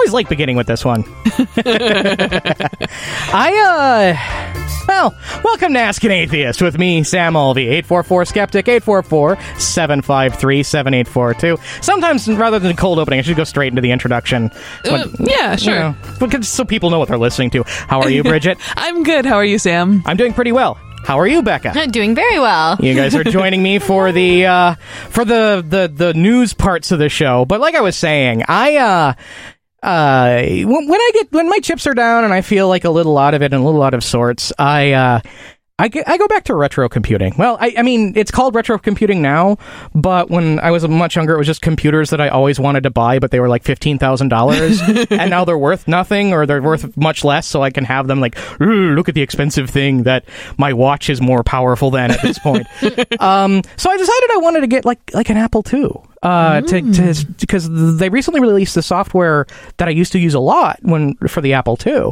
always like beginning with this one. Well, welcome to Ask an Atheist with me, Sam Alvey, 844-SKEPTIC, 844-753-7842. Sometimes, rather than cold opening, I should go straight into the introduction. Yeah, sure. So people know what they're listening to. How are you, Bridget? I'm good. How are you, Sam? I'm doing pretty well. How are you, Becca? Doing very well. You guys are joining me for the news parts of the show. But like I was saying, when my chips are down and I feel like a little out of it and a little out of sorts, I go back to retro computing. Well, I mean, it's called retro computing now, but when I was much younger, it was just computers that I always wanted to buy, but they were like $15,000, and now they're worth nothing, or they're worth much less, so I can have them like, look at the expensive thing that my watch is more powerful than at this point. So I decided I wanted to get like an Apple II. Because they recently released the software that I used to use a lot for the Apple II.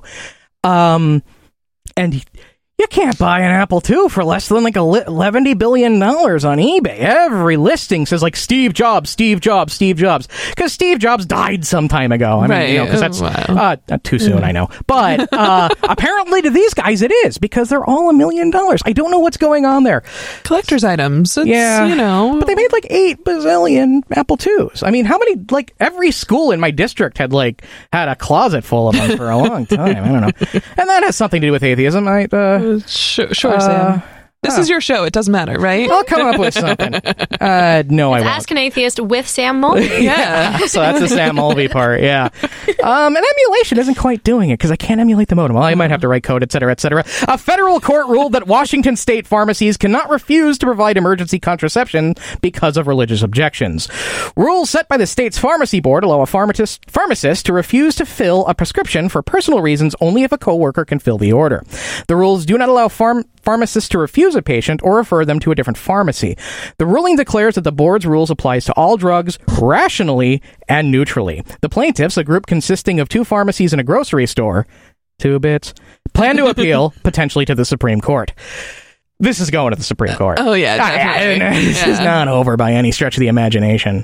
And you can't buy an Apple II for less than like $11 billion on eBay. Every listing says like Steve Jobs, Steve Jobs, Steve Jobs. Because Steve Jobs died some time ago. I mean, because that's not too soon, I know. But apparently to these guys it is, because they're all $1 million. I don't know what's going on there. Collector's items. It's, But they made like 8 bazillion Apple IIs. I mean, how many, like every school in my district had a closet full of them for a long time. I don't know. And that has something to do with atheism. Sure, Sam. This is your show. It doesn't matter, right? I'll come up with something. No, I won't. Ask an Atheist with Sam Mulvey. Yeah. So that's the Sam Mulvey part, yeah. And emulation isn't quite doing it, because I can't emulate the modem. Well, I might have to write code, etc., etc. A federal court ruled that Washington state pharmacies cannot refuse to provide emergency contraception because of religious objections. Rules set by the state's pharmacy board allow a pharmacist to refuse to fill a prescription for personal reasons only if a coworker can fill the order. The rules do not allow pharmacists to refuse a patient or refer them to a different pharmacy. The ruling declares that the board's rules applies to all drugs rationally and neutrally. The plaintiffs, a group consisting of 2 pharmacies and a grocery store, 2 bits, plan to appeal potentially to the Supreme Court. This is going to the Supreme Court. Oh yeah, definitely. This is not over by any stretch of the imagination.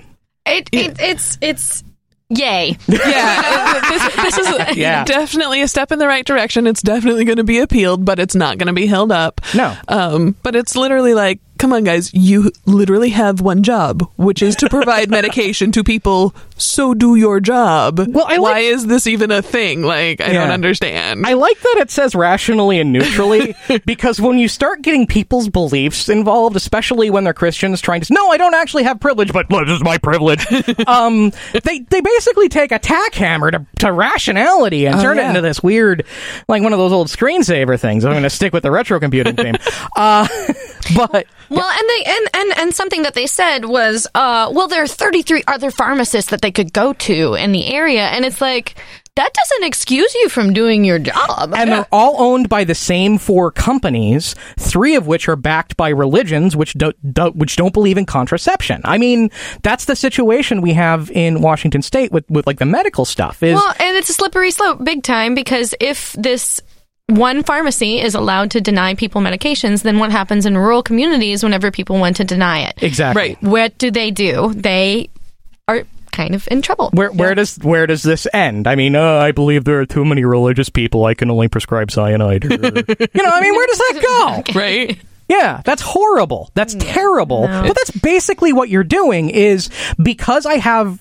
It's yay. Yeah, this is definitely a step in the right direction. It's definitely going to be appealed, but it's not going to be held up. No. But it's literally like, come on, guys, you literally have one job, which is to provide medication to people, so do your job. Well, why is this even a thing? Like, I don't understand. I like that it says rationally and neutrally, because when you start getting people's beliefs involved, especially when they're Christians trying to say, no, I don't actually have privilege, but this is my privilege. They basically take a tack hammer to rationality and turn it into this weird, like one of those old screensaver things. I'm going to stick with the retro computing theme. But... Well, and something that they said was, there are 33 other pharmacists that they could go to in the area, and it's like, that doesn't excuse you from doing your job. And they're all owned by the same 4 companies, 3 of which are backed by religions which don't believe in contraception. I mean, that's the situation we have in Washington State with like the medical stuff. Well, and it's a slippery slope big time, because if this one pharmacy is allowed to deny people medications, then what happens in rural communities whenever people want to deny it? Exactly. Right. What do? They are kind of in trouble. Where does this end? I mean, I believe there are too many religious people. I can only prescribe cyanide. Where does that go? Okay. Right. Yeah, that's horrible. That's terrible. No. But that's basically what you're doing, is because I have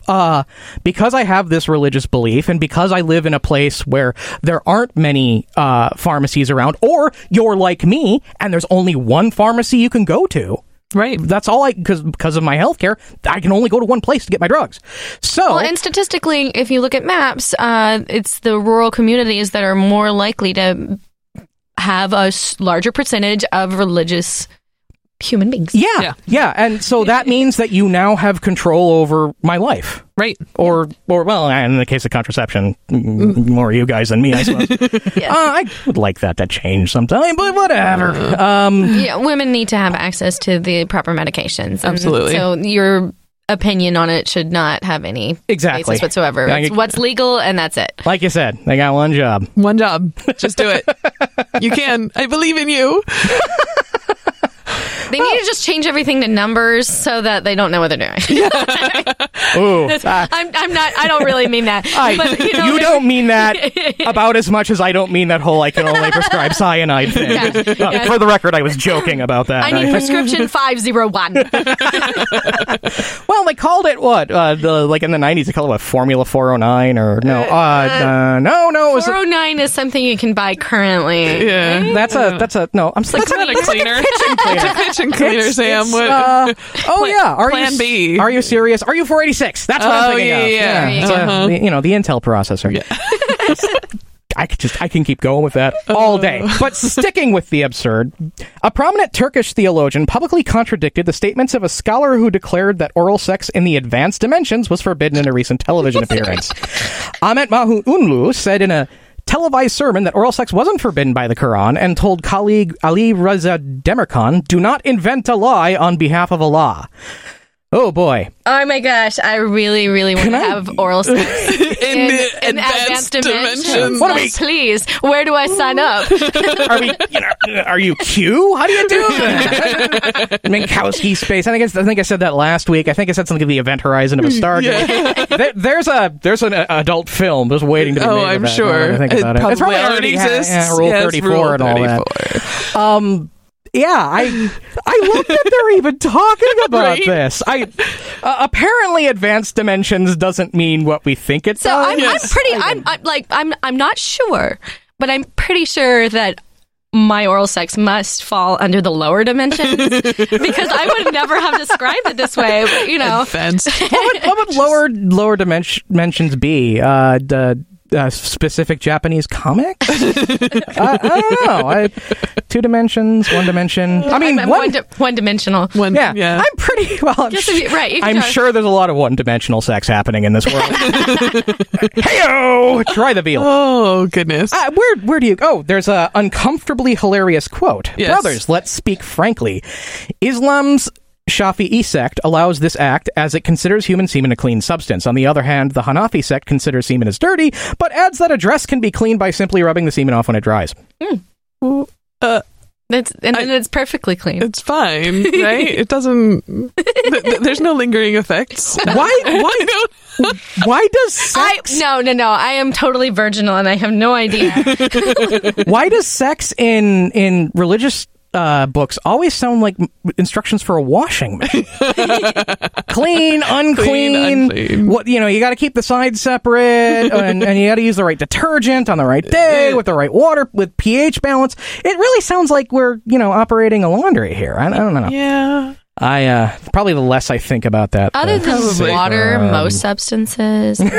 this religious belief, and because I live in a place where there aren't many pharmacies around, or you're like me and there's only one pharmacy you can go to. Right. That's all because of my healthcare, I can only go to one place to get my drugs. So, and statistically, if you look at maps, it's the rural communities that are more likely to have a larger percentage of religious human beings. Yeah. And so that means that you now have control over my life. Right. Or well, in the case of contraception, more you guys than me, I suppose. I would like that to change sometime, but whatever. Women need to have access to the proper medications. Absolutely. So your opinion on it should not have any basis whatsoever. It's what's legal, and that's it. Like you said, they got one job. One job. Just do it. You can. I believe in you. They need to just change everything to numbers so that they don't know what they're doing. Ooh, I don't really mean that. But, you don't mean that about as much as I don't mean that whole I can only prescribe cyanide thing. Yeah. For the record, I was joking about that. I need prescription 501. Well, they called it what? Like in the 90s, they called it what, Formula 409 or no? No. 409 is something you can buy currently. Yeah, right? That's a no. I'm that's not a cleaner. It's a kitchen cleaner, Sam. Plan B. Are you serious? Are you 486? That's what I'm thinking of. Yeah. The Intel processor. Yeah. I can keep going with that all day. But sticking with the absurd, a prominent Turkish theologian publicly contradicted the statements of a scholar who declared that oral sex in the advanced dimensions was forbidden in a recent television appearance. Ahmet Mahu Unlu said in a televised sermon that oral sex wasn't forbidden by the Quran and told colleague Ali Raza Demirkan, "Do not invent a lie on behalf of Allah." Oh boy. Oh my gosh, I really, really want to have oral sex in the advanced dimensions. Please, where do I sign up? Are you Q? How do you do that? Minkowski space. I think I said that last week. I think I said something of the event horizon of a Stargate. There's an adult film just waiting to be made. Oh, I'm sure. It's probably already exists. Rule 34 Rule and all 34. that. Yeah, I love that they're even talking about this. Apparently, advanced dimensions doesn't mean what we think it does. I'm not sure, but I'm pretty sure that my oral sex must fall under the lower dimensions because I would never have described it this way. But, Advanced. What would lower dimensions be? The specific Japanese comic? I don't know. 2 dimensions, 1 dimension. I mean, one-dimensional. Yeah. I'm pretty well. I'm sure there's a lot of one-dimensional sex happening in this world. Heyo! Try the veal. Oh goodness. Where do you go? There's a uncomfortably hilarious quote. Yes. Brothers, let's speak frankly. Islam's Shafi'i sect allows this act as it considers human semen a clean substance. On the other hand, the Hanafi sect considers semen as dirty, but adds that a dress can be cleaned by simply rubbing the semen off when it dries. It's perfectly clean. It's fine, right? It doesn't. There's no lingering effects. Why does sex? No. I am totally virginal, and I have no idea. Why does sex in religious books always sound like instructions for a washing machine? Clean, unclean. What you got to keep the sides separate, and you got to use the right detergent on the right day with the right water with pH balance. It really sounds like we're operating a laundry here. I don't know. Yeah. Probably the less I think about that. Other than water, most substances, I'm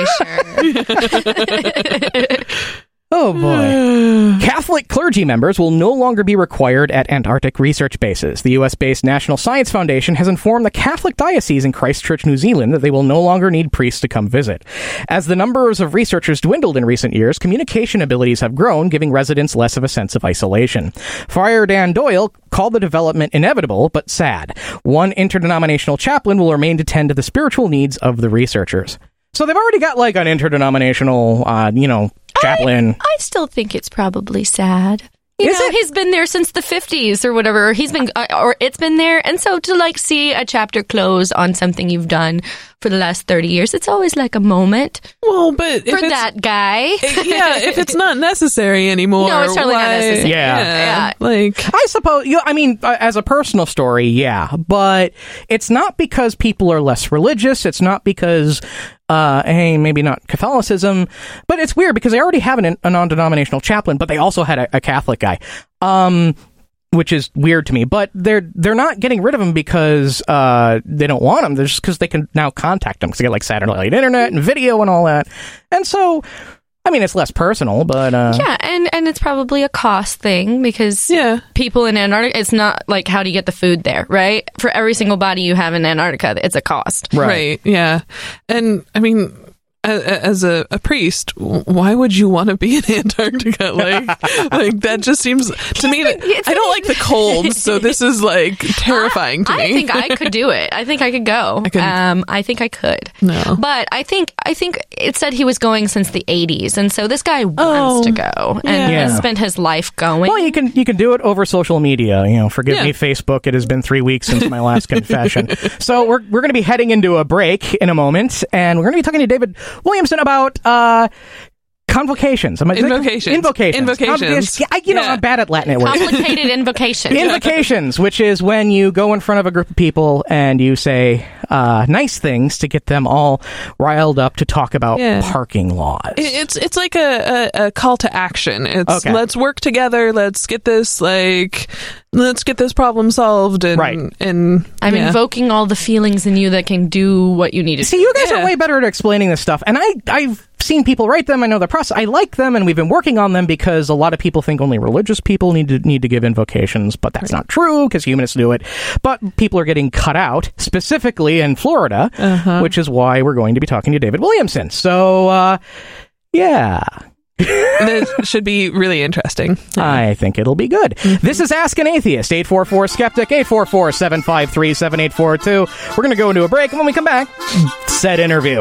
pretty sure. Oh boy. Catholic clergy members will no longer be required at Antarctic research bases. The US-based National Science Foundation has informed the Catholic diocese in Christchurch, New Zealand that they will no longer need priests to come visit. As the numbers of researchers dwindled in recent years, communication abilities have grown, giving residents less of a sense of isolation. Friar Dan Doyle called the development inevitable, but sad. One interdenominational chaplain will remain to tend to the spiritual needs of the researchers. So they've already got like an interdenominational, chaplain. I still think it's probably sad. He's been there since the 50s or whatever. He's been, or it's been there. And so to see a chapter close on something you've done for the last 30 years, it's always like a moment. Well, but for that guy. If it's not necessary anymore. No, it's totally not necessary. Yeah. I suppose, as a personal story, yeah. But it's not because people are less religious. It's not because, maybe not Catholicism. But it's weird because they already have a non-denominational chaplain, but they also had a Catholic guy. Which is weird to me, but they're not getting rid of them because they don't want them. They're just because they can now contact them because they get like Saturday Night Internet and video and all that. And so, it's less personal, but and it's probably a cost thing because people in Antarctica, it's not like how do you get the food there, right? For every single body you have in Antarctica, it's a cost, right? Yeah, and as a priest, why would you want to be in Antarctica? Like that just seems to me that I don't like the cold, so this is like terrifying to me. I think I could do it. I think I could go. I think I could. No, but I think it said he was going since the 80s, and so this guy wants to go and has spent his life going. Well, you can do it over social media. Forgive me, Facebook. It has been 3 weeks since my last confession. So we're going to be heading into a break in a moment, and we're going to be talking to David Williamson about convocations. Invocations. I'm bad at Latin words. Complicated invocations. Invocations, which is when you go in front of a group of people and you say nice things to get them all riled up to talk about parking laws. It's like a call to action. It's let's work together. Let's get this problem solved. And I'm invoking all the feelings in you that can do what you need to do. See, you guys are way better at explaining this stuff. And I've seen people write them. I know the process. I like them, and we've been working on them because a lot of people think only religious people need to give invocations, but that's not true because humanists do it. But people are getting cut out, specifically in Florida, which is why we're going to be talking to David Williamson. So, This should be really interesting. I think it'll be good. This is Ask an Atheist, 844-SKEPTIC, 844-753-7842. We're going to go into a break, and when we come back, said interview.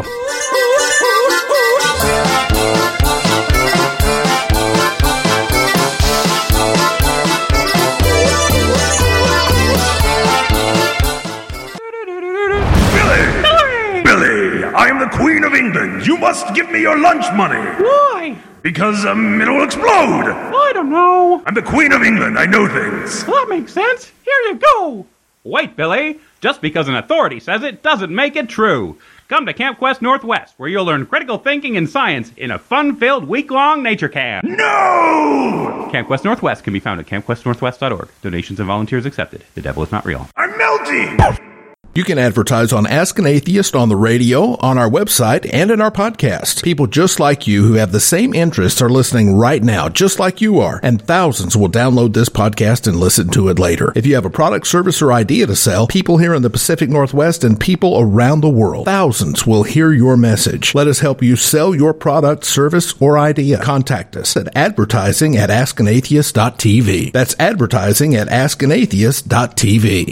Billy, I am the Queen of England. You must give me your lunch money. Why? Because it will explode. I don't know. I'm the Queen of England. I know things. Well, that makes sense. Here you go. Wait, Billy. Just because an authority says it doesn't make it true. Come to Camp Quest Northwest, where you'll learn critical thinking and science in a fun-filled week-long nature camp. No! Camp Quest Northwest can be found at campquestnorthwest.org. Donations and volunteers accepted. The devil is not real. I'm melting! You can advertise on Ask an Atheist on the radio, on our website, and in our podcast. People just like you who have the same interests are listening right now, just like you are, and thousands will download this podcast and listen to it later. If you have a product, service, or idea to sell, people here in the Pacific Northwest and people around the world, thousands will hear your message. Let us help you sell your product, service, or idea. Contact us at advertising@askanatheist.tv. That's advertising@askanatheist.tv.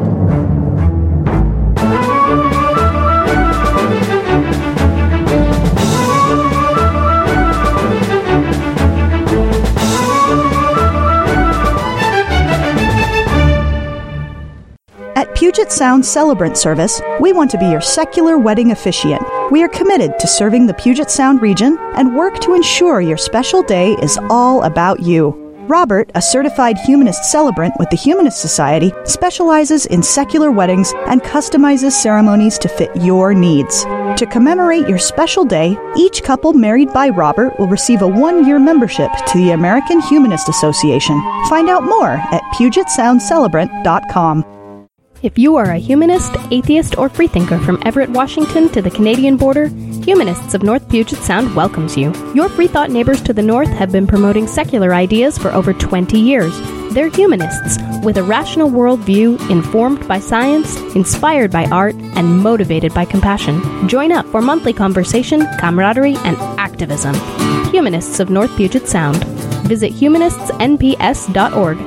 At Puget Sound Celebrant Service, we want to be your secular wedding officiant. We are committed to serving the Puget Sound region and work to ensure your special day is all about you. Robert, a certified humanist celebrant with the Humanist Society, specializes in secular weddings and customizes ceremonies to fit your needs. To commemorate your special day, each couple married by Robert will receive a 1-year membership to the American Humanist Association. Find out more at PugetSoundCelebrant.com. If you are a humanist, atheist, or freethinker from Everett, Washington to the Canadian border, Humanists of North Puget Sound welcomes you. Your freethought neighbors to the north have been promoting secular ideas for over 20 years. They're humanists, with a rational worldview, informed by science, inspired by art, and motivated by compassion. Join up for monthly conversation, camaraderie, and activism. Humanists of North Puget Sound. Visit humanistnps.org.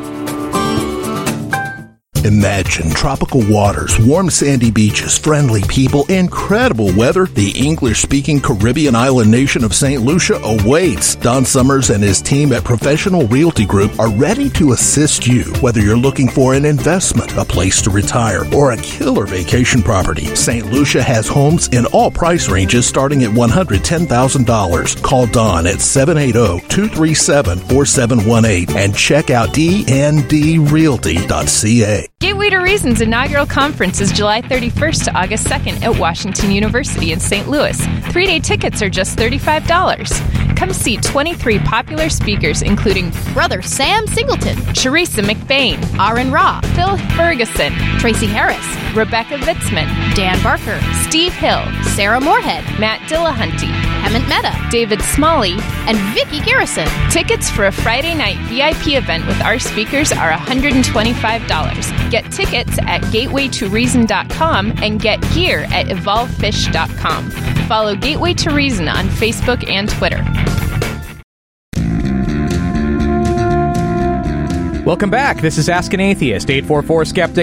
Imagine tropical waters, warm sandy beaches, friendly people, incredible weather. The English-speaking Caribbean island nation of St. Lucia awaits. Don Summers and his team at Professional Realty Group are ready to assist you. Whether you're looking for an investment, a place to retire, or a killer vacation property, St. Lucia has homes in all price ranges starting at $110,000. Call Don at 780-237-4718 and check out dndrealty.ca. Gateway to Reason's inaugural conference is July 31st to August 2nd at Washington University in St. Louis. 3-day tickets are just $35. Come see 23 popular speakers, including Brother Sam Singleton, Charissa McBain, Aaron Ra, Phil Ferguson, Tracy Harris, Rebecca Vitzman, Dan Barker, Steve Hill, Sarah Moorhead, Matt Dillahunty, Clement Meta, David Smalley, and Vicky Garrison. Tickets for a Friday night VIP event with our speakers are $125. Get tickets at gatewaytoreason.com and get gear at evolvefish.com. Follow Gateway to Reason on Facebook and Twitter. Welcome back. This is Ask an Atheist, 844-SKEPTIC,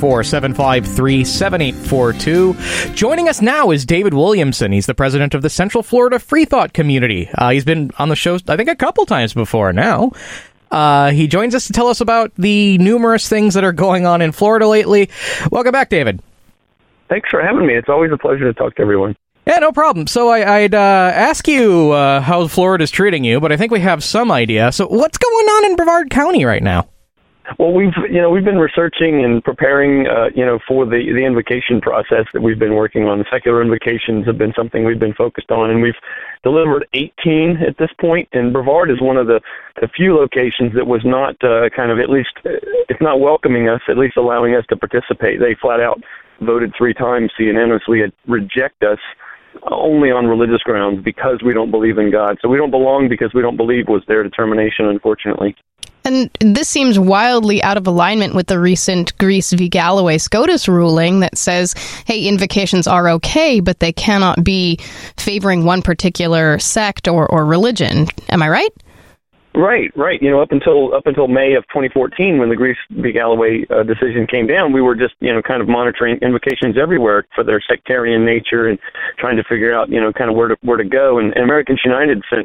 844-753-7842. Joining us now is David Williamson. He's the president of the Central Florida Free Thought Community. He's been on the show, I think, a couple times before now. He joins us to tell us about the numerous things that are going on in Florida lately. Welcome back, David. Thanks for having me. It's always a pleasure to talk to everyone. Yeah, no problem. So I'd ask you how Florida's treating you, but I think we have some idea. So what's going on in Brevard County right now? Well, we've been researching and preparing, for the invocation process that we've been working on. Secular invocations have been something we've been focused on, and we've delivered 18 at this point. And Brevard is one of the few locations that was not at least, if not welcoming us, at least allowing us to participate. They flat out voted 3 times to unanimously reject us only on religious grounds because we don't believe in God. So we don't belong because we don't believe was their determination, unfortunately. And this seems wildly out of alignment with the recent Greece v. Galloway SCOTUS ruling that says, hey, invocations are okay, but they cannot be favoring one particular sect or religion. Am I right? Right. Up until May of 2014, when the Greece v. Galloway decision came down, we were just, kind of monitoring invocations everywhere for their sectarian nature and trying to figure out, kind of where to go. And Americans United, since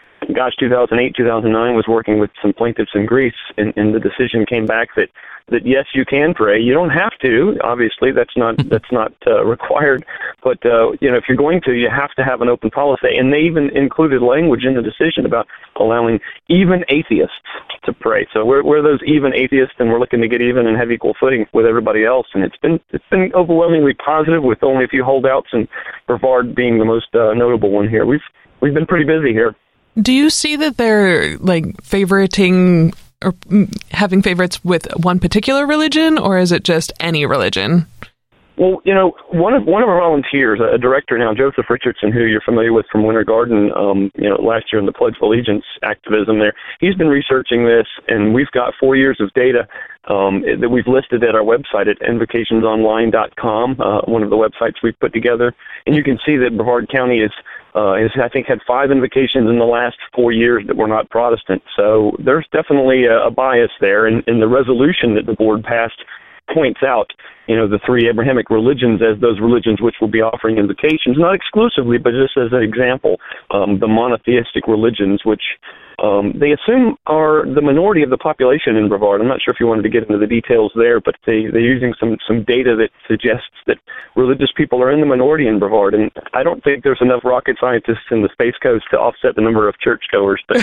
2008, 2009, was working with some plaintiffs in Greece, and the decision came back that yes, you can pray. You don't have to. Obviously, that's not required. But if you're going to, you have to have an open policy. And they even included language in the decision about allowing even atheists to pray. So we're those even atheists, and we're looking to get even and have equal footing with everybody else. And it's been overwhelmingly positive, with only a few holdouts, and Brevard being the most notable one here. We've been pretty busy here. Do you see that they're favoriting or having favorites with one particular religion, or is it just any religion? Well, one of our volunteers, a director now, Joseph Richardson, who you're familiar with from Winter Garden, last year in the Pledge of Allegiance activism there, he's been researching this, and we've got 4 years of data that we've listed at our website at invocationsonline.com, one of the websites we've put together. And you can see that Brevard County has, I think, had 5 invocations in the last 4 years that were not Protestant. So there's definitely a bias there. And the resolution that the board passed points out, the 3 Abrahamic religions as those religions which will be offering invocations, not exclusively, but just as an example, the monotheistic religions, which they assume are the minority of the population in Brevard. I'm not sure if you wanted to get into the details there, but they're using some data that suggests that religious people are in the minority in Brevard, and I don't think there's enough rocket scientists in the Space Coast to offset the number of churchgoers. But,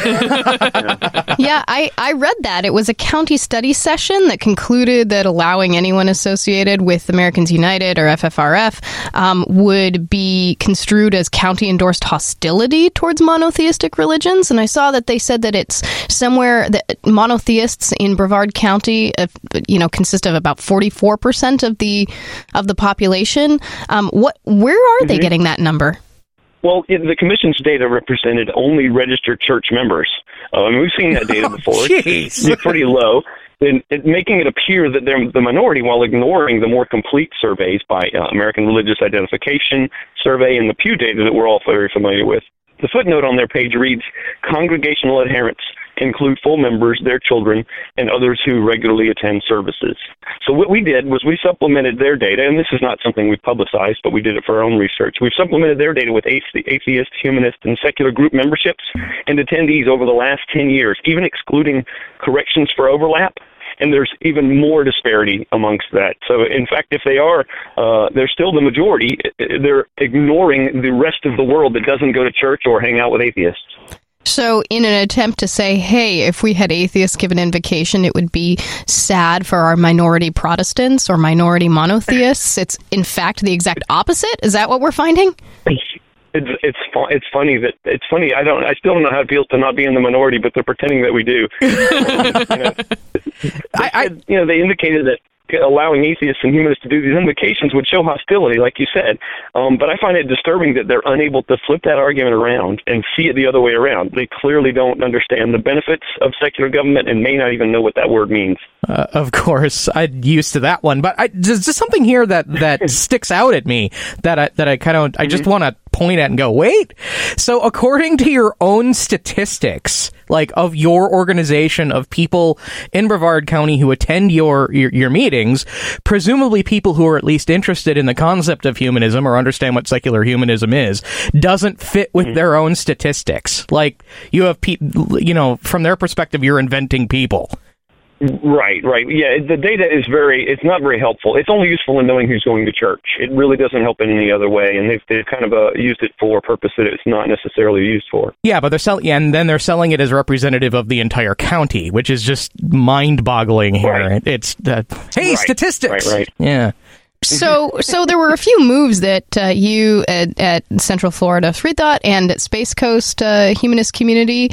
Yeah, I read that. It was a county study session that concluded that allowing anyone associated with Americans United or FFRF would be construed as county-endorsed hostility towards monotheistic religions, and I saw that they said that it's somewhere that monotheists in Brevard County, consist of about 44% of the population. Where are they getting that number? Well, the commission's data represented only registered church members. We've seen that data before. It's pretty low. And making it appear that they're the minority while ignoring the more complete surveys by American Religious Identification Survey and the Pew data that we're all very familiar with. The footnote on their page reads, congregational adherents include full members, their children, and others who regularly attend services. So what we did was we supplemented their data, and this is not something we've publicized, but we did it for our own research. We've supplemented their data with atheist, humanist, and secular group memberships and attendees over the last 10 years, even excluding corrections for overlap. And there's even more disparity amongst that. So, in fact, if they're still the majority, they're ignoring the rest of the world that doesn't go to church or hang out with atheists. So in an attempt to say, hey, if we had atheists give an invocation, it would be sad for our minority Protestants or minority monotheists, it's in fact the exact opposite? Is that what we're finding? It's funny that it's funny. I still don't know how it feels to not be in the minority, but they're pretending that we do. They indicated that allowing atheists and humanists to do these invocations would show hostility, like you said. But I find it disturbing that they're unable to flip that argument around and see it the other way around. They clearly don't understand the benefits of secular government and may not even know what that word means. Of course, I'm used to that one, but there's just something here that sticks out at me that I just want to point at and go, wait. So according to your own statistics, like of your organization of people in Brevard County who attend your meetings, presumably people who are at least interested in the concept of humanism or understand what secular humanism is, doesn't fit with their own statistics. Like you have people, from their perspective, you're inventing people. Right. Yeah, the data is it's not very helpful. It's only useful in knowing who's going to church. It really doesn't help in any other way, and they've kind of used it for a purpose that it's not necessarily used for. Yeah, but they're selling it as representative of the entire county, which is just mind-boggling here. Right. It's statistics. Right. Yeah. So there were a few moves that you at Central Florida Freethought and at Space Coast Humanist Community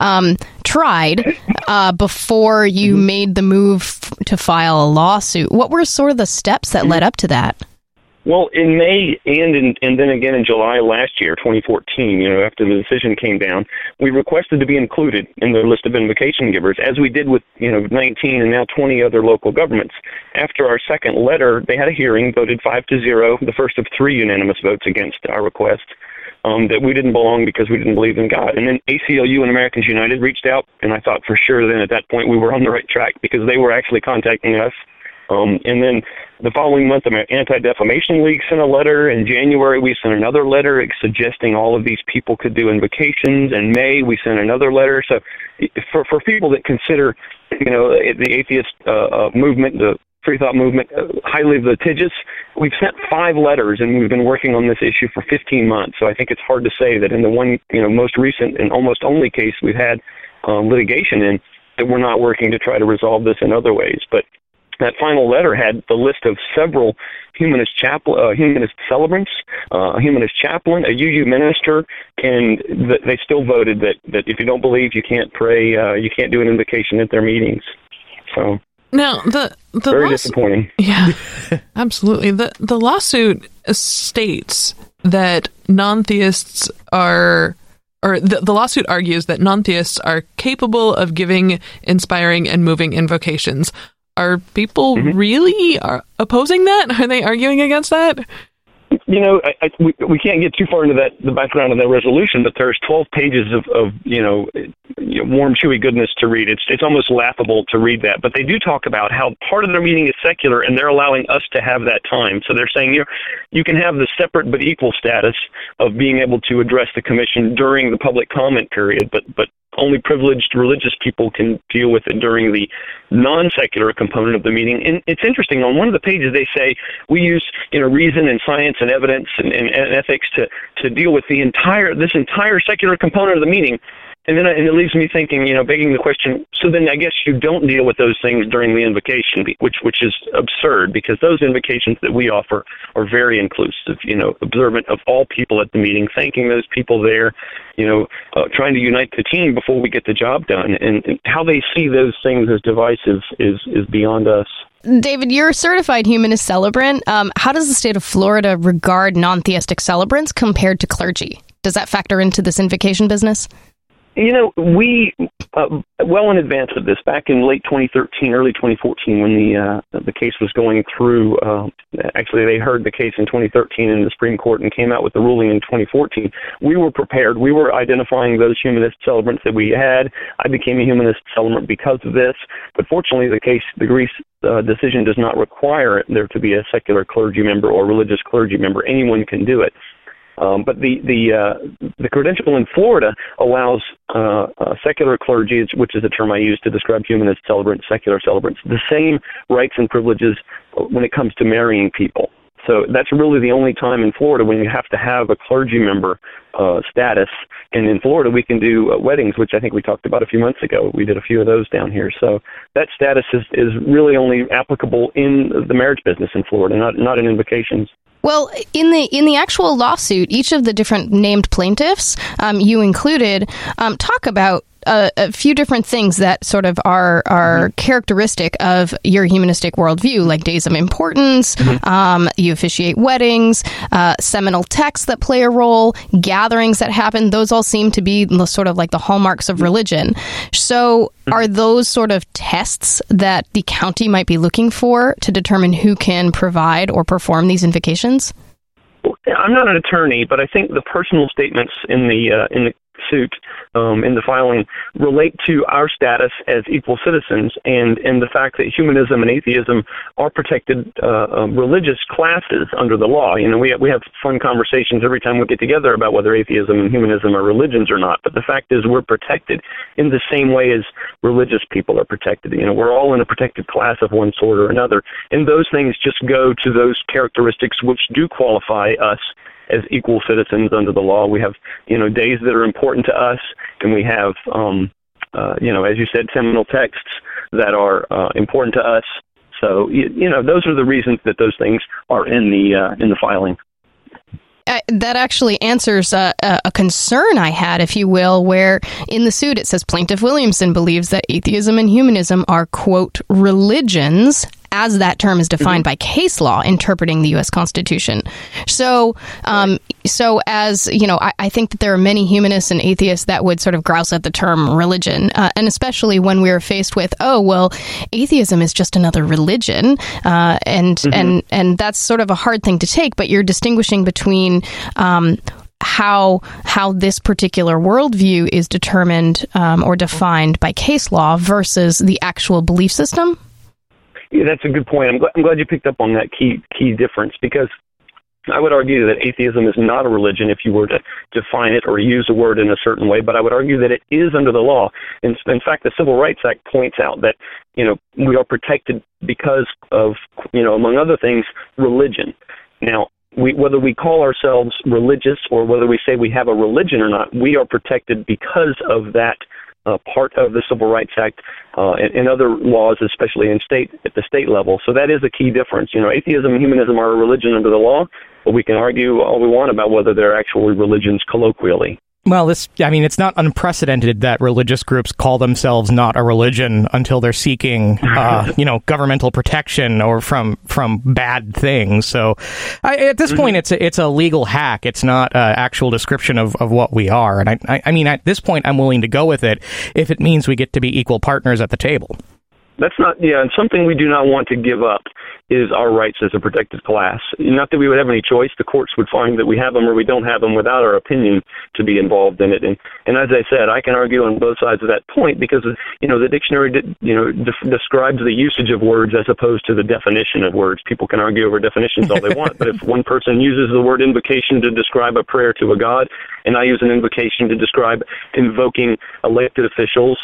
tried before you made the move to file a lawsuit. What were sort of the steps that led up to that? Well, in May and then again in July last year, 2014, after the decision came down, we requested to be included in the list of invocation givers, as we did with 19 and now 20 other local governments. After our second letter, they had a hearing, voted 5-0, the first of 3 unanimous votes against our request, that we didn't belong because we didn't believe in God. And then ACLU and Americans United reached out, and I thought for sure then at that point we were on the right track because they were actually contacting us. And then the following month, the Anti-Defamation League sent a letter. In January, we sent another letter suggesting all of these people could do invocations. In May, we sent another letter. So for people that consider, the atheist movement, the Freethought movement, highly litigious, we've sent 5 letters, and we've been working on this issue for 15 months. So I think it's hard to say that in the one, most recent and almost only case we've had litigation in, that we're not working to try to resolve this in other ways. But that final letter had the list of several humanist celebrants, a humanist chaplain, a UU minister, and they still voted that if you don't believe, you can't pray, you can't do an invocation at their meetings. So now the very disappointing. Yeah, absolutely. The lawsuit states that non-theists are. Or the lawsuit argues that non-theists are capable of giving, inspiring, and moving invocations. Are people really opposing that? Are they arguing against that? We can't get too far into the background of that resolution, but there's 12 pages of warm, chewy goodness to read. It's almost laughable to read that. But they do talk about how part of their meeting is secular, and they're allowing us to have that time. So they're saying you can have the separate but equal status of being able to address the commission during the public comment period, but only privileged religious people can deal with it during the non-secular component of the meeting. And it's interesting, on one of the pages they say we use reason and science and evidence and ethics to deal with this entire secular component of the meeting. And then it leaves me thinking, begging the question, so then I guess you don't deal with those things during the invocation, which is absurd, because those invocations that we offer are very inclusive, observant of all people at the meeting, thanking those people there, trying to unite the team before we get the job done. And how they see those things as divisive is beyond us. David, you're a certified humanist celebrant. How does the state of Florida regard non-theistic celebrants compared to clergy? Does that factor into this invocation business? We, well in advance of this, back in late 2013, early 2014, when the case was going through, actually they heard the case in 2013 in the Supreme Court and came out with the ruling in 2014, we were prepared. We were identifying those humanist celebrants that we had. I became a humanist celebrant because of this, but fortunately the Greece decision does not require there to be a secular clergy member or religious clergy member. Anyone can do it. But the credential in Florida allows secular clergy, which is a term I use to describe humanist celebrants, secular celebrants, the same rights and privileges when it comes to marrying people. So that's really the only time in Florida when you have to have a clergy member status. And in Florida, we can do weddings, which I think we talked about a few months ago. We did a few of those down here. So that status is really only applicable in the marriage business in Florida, not in invocations. Well, in the actual lawsuit, each of the different named plaintiffs, you included, talk about a few different things that sort of are characteristic of your humanistic worldview, like days of importance, you officiate weddings, seminal texts that play a role, gatherings that happen. Those all seem to be sort of like the hallmarks of religion. So are those sort of tests that the county might be looking for to determine who can provide or perform these invocations? I'm not an attorney, but I think the personal statements in the suit, in the filing, relate to our status as equal citizens, and the fact that humanism and atheism are protected religious classes under the law. You know, we have fun conversations every time we get together about whether atheism and humanism are religions or not. But the fact is, we're protected in the same way as religious people are protected. You know, we're all in a protected class of one sort or another, and those things just go to those characteristics which do qualify us as equal citizens under the law. We have, you know, days that are important to us, and we have, you know, as you said, seminal texts that are important to us. So, you know, those are the reasons that those things are in the filing. That actually answers a concern I had, if you will, where in the suit it says Plaintiff Williamson believes that atheism and humanism are, quote, religions, as that term is defined by case law interpreting the U.S. Constitution. So, as you know, I think that there are many humanists and atheists that would sort of grouse at the term religion, and especially when we're faced with, oh, well, atheism is just another religion, and that's sort of a hard thing to take. But you're distinguishing between how this particular worldview is determined or defined by case law versus the actual belief system. Yeah, that's a good point. I'm glad you picked up on that key difference, because I would argue that atheism is not a religion if you were to define it or use a word in a certain way, but I would argue that it is under the law. In fact, the Civil Rights Act points out that, you know, we are protected because of, you know, among other things, religion. Now, whether we call ourselves religious or whether we say we have a religion or not, we are protected because of that part of the Civil Rights Act and other laws, especially at the state level. So that is a key difference. You know, atheism and humanism are a religion under the law, but we can argue all we want about whether they're actually religions colloquially. Well, it's not unprecedented that religious groups call themselves not a religion until they're seeking, you know, governmental protection or from bad things. So, at this point, it's a legal hack. It's not an actual description of what we are. And I mean, at this point, I'm willing to go with it if it means we get to be equal partners at the table. That's not, and something we do not want to give up is our rights as a protected class. Not that we would have any choice. The courts would find that we have them or we don't have them without our opinion to be involved in it. And as I said, I can argue on both sides of that point because, you know, the dictionary, describes the usage of words as opposed to the definition of words. People can argue over definitions all they want, but if one person uses the word invocation to describe a prayer to a god, and I use an invocation to describe invoking elected officials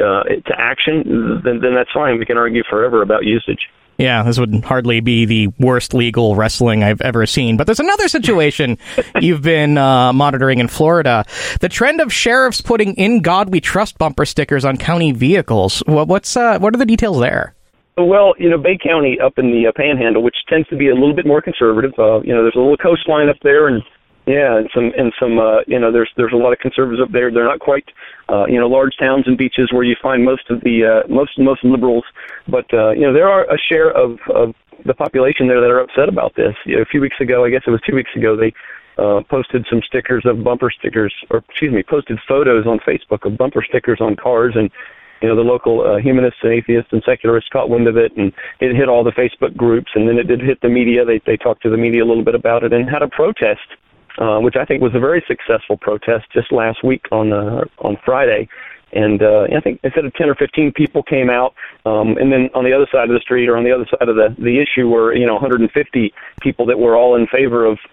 to action, then that's fine. We can argue forever about usage. Yeah, this would hardly be the worst legal wrestling I've ever seen. But there's another situation you've been monitoring in Florida. The trend of sheriffs putting "In God We Trust" bumper stickers on county vehicles. What are the details there? Well, you know, Bay County up in the Panhandle, which tends to be a little bit more conservative. You know, there's a little coastline up there, and some you know, there's a lot of conservatives up there. They're not quite you know, large towns and beaches where you find most of the most liberals, but you know, there are a share of the population there that are upset about this. You know, a few weeks ago, I guess it was 2 weeks ago, they posted some stickers of bumper stickers, posted photos on Facebook of bumper stickers on cars, and you know, the local humanists and atheists and secularists caught wind of it, and it hit all the Facebook groups, and then it did hit the media. They talked to the media a little bit about it and had a protest. Which I think was a very successful protest just last week on Friday. And I think instead of 10 or 15 people came out, and then on the other side of the street or on the other side of the issue were, you know, 150 people that were all in favor of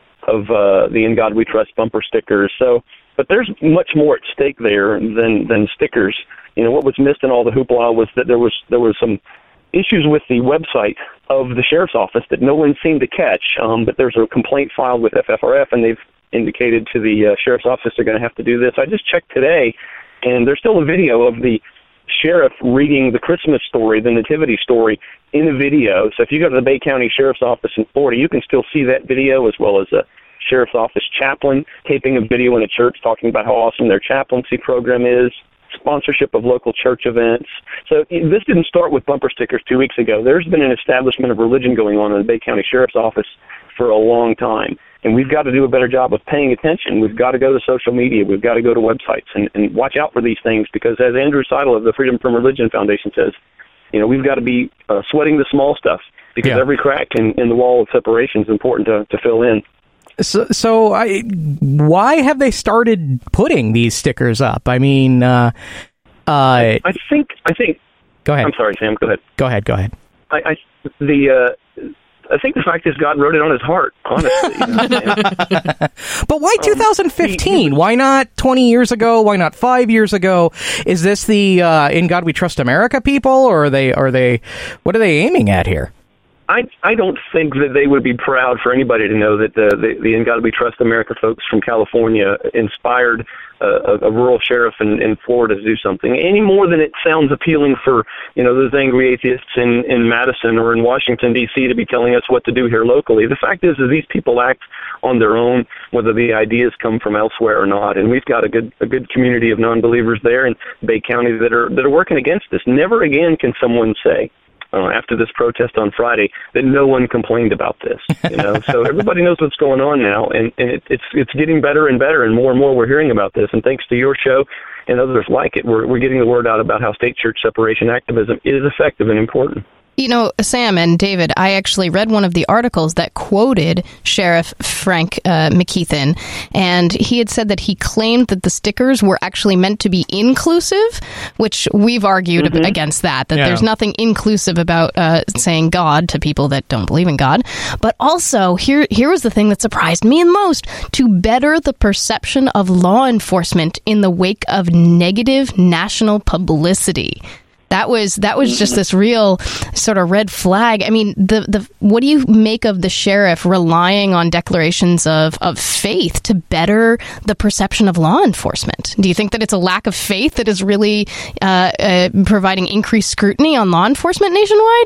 the "In God We Trust" bumper stickers. So, but there's much more at stake there than stickers. You know, what was missed in all the hoopla was that there was some issues with the website of the sheriff's office that no one seemed to catch, but there's a complaint filed with FFRF, and they've indicated to the sheriff's office they're going to have to do this. I just checked today, and there's still a video of the sheriff reading the Christmas story, the Nativity story, in a video. So if you go to the Bay County Sheriff's Office in Florida, you can still see that video, as well as a sheriff's office chaplain taping a video in a church talking about how awesome their chaplaincy program is. sponsorship of local church events. So this didn't start with bumper stickers 2 weeks ago. There's been an establishment of religion going on in the Bay County Sheriff's Office for a long time. And we've got to do a better job of paying attention. We've got to go to social media. We've got to go to websites and watch out for these things, because as Andrew Seidel of the Freedom from Religion Foundation says, we've got to be sweating the small stuff, because every crack in the wall of separation is important to fill in. So why have they started putting these stickers up? I mean, I think. Go ahead. I'm sorry, Sam. Go ahead. Go ahead. I think the fact is God wrote it on his heart, honestly. But why 2015? Why not 20 years ago? Why not 5 years ago? Is this the In God We Trust America people, or are they? What are they aiming at here? I don't think that they would be proud for anybody to know that the In God We Trust America folks from California inspired a rural sheriff in Florida to do something, any more than it sounds appealing for those angry atheists in Madison or in Washington, D.C. to be telling us what to do here locally. The fact is these people act on their own, whether the ideas come from elsewhere or not. And we've got a good community of non-believers there in Bay County that are working against this. Never again can someone say, after this protest on Friday, that no one complained about this. So everybody knows what's going on now, and it's getting better and better, and more we're hearing about this. And thanks to your show and others like it, we're getting the word out about how state church separation activism is effective and important. Sam and David, I actually read one of the articles that quoted Sheriff Frank McKeithen, and he had said that he claimed that the stickers were actually meant to be inclusive, which we've argued against that there's nothing inclusive about saying God to people that don't believe in God. But also, here was the thing that surprised me the most: to better the perception of law enforcement in the wake of negative national publicity. That was just this real sort of red flag. I mean, what do you make of the sheriff relying on declarations of faith to better the perception of law enforcement? Do you think that it's a lack of faith that is really providing increased scrutiny on law enforcement nationwide?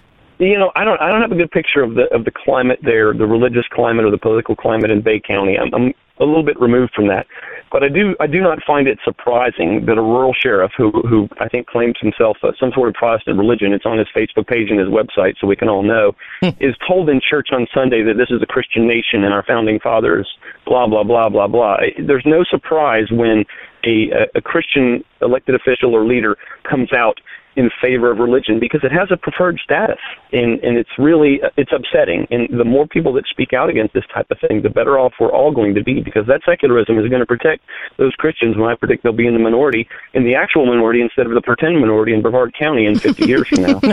I don't have a good picture of the climate there, the religious climate or the political climate in Bay County. I'm a little bit removed from that, but I do not find it surprising that a rural sheriff who I think claims himself some sort of Protestant religion, it's on his Facebook page and his website, so we can all know, is told in church on Sunday that this is a Christian nation and our founding fathers, blah blah blah blah blah. There's no surprise when a Christian elected official or leader comes out in favor of religion, because it has a preferred status, and it's upsetting. And the more people that speak out against this type of thing, the better off we're all going to be, because that secularism is going to protect those Christians when I predict they'll be in the minority, in the actual minority, instead of the pretend minority in Brevard County in 50 years from now.